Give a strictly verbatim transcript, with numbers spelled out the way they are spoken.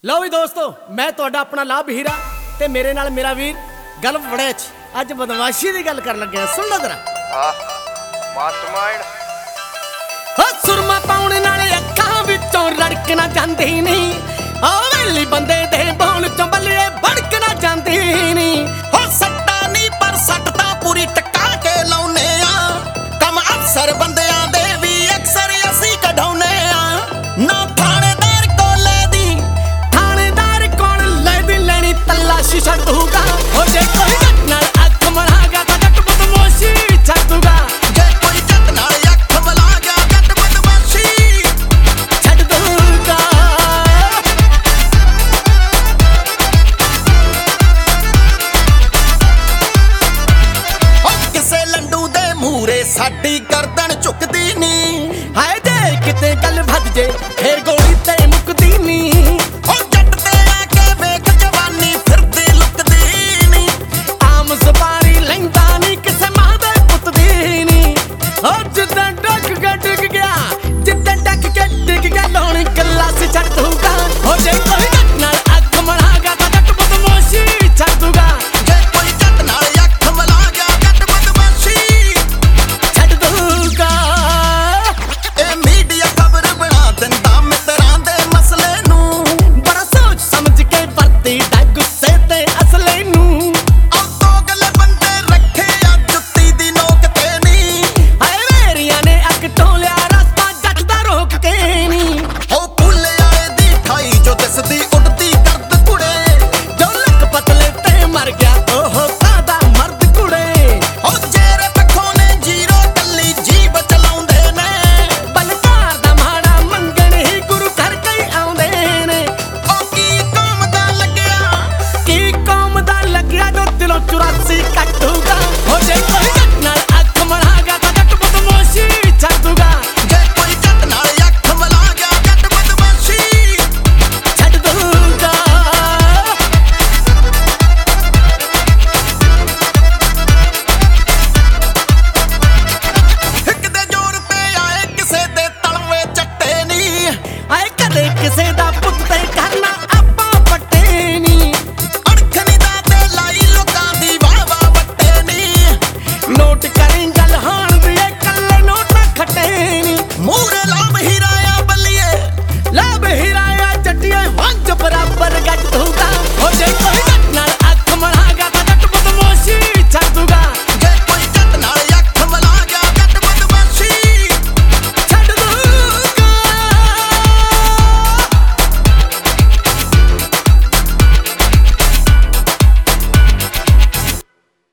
लो भी दोस्तों, मैं तुहाडा अपना लाभ हीरा ते मेरे नाल मेरा वीर गल वड़ेच अज बदमाशी की गल कर लगे। सुन लो जरा। मास्टरमाइंड सुरमा पाउण नाले अखां विचों रड़कना जांदी नहीं। आ वेली बंदे